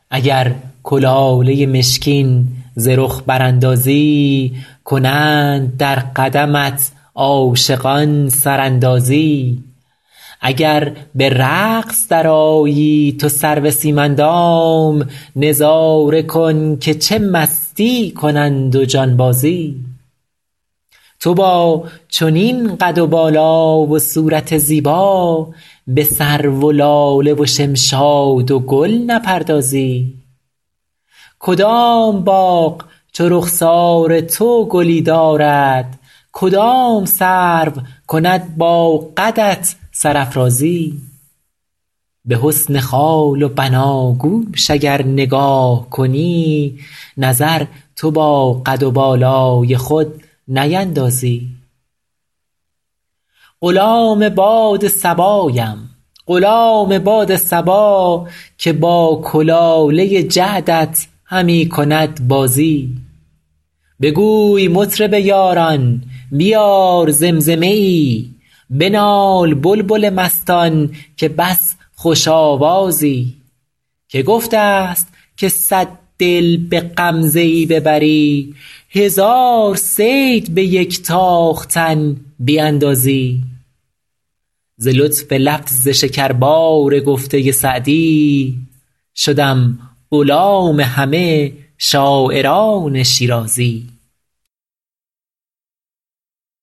اگر کلاله مشکین ز رخ براندازی، کنند در قدمت عاشقان سراندازی. اگر به رقص درآیی تو سرو سیمندام، نظاره کن که چه مستی کنند و جانبازی. تو با چنین قد و بالا و صورت زیبا، به سرو و لاله و شمشاد و گل نپردازی. کدام باغ چو رخسار تو گلی دارد، کدام سرو کند با قدت سرافرازی. به حسن خال و بناگوش اگر نگاه کنی، نظر تو با قد و بالای خود نیندازی. غلام باد صبایم، غلام باد صبا، که با کلاله جعدت همی کند بازی. بگوی مطرب یاران بیار زمزمه ای، بنال بلبل مستان که بس خوش آوازی. که گفته است که 100 دل به غمزه ای ببری، 1000 صید به یک تاختن بیندازی. ز لطف لفظ شکربار گفته سعدی، شدم غلام همه شاعران شیرازی.